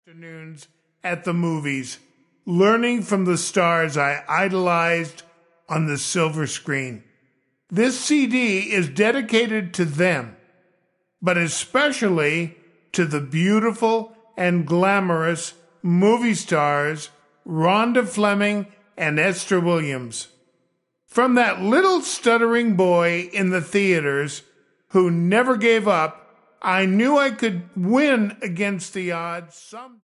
afternoons at the movies, learning from the stars I idolized on the silver screen. This CD is dedicated to them, but especially to the beautiful and glamorous movie stars Rhonda Fleming and Esther Williams. From that little stuttering boy in the theaters who never gave up, I knew I could win against the odds some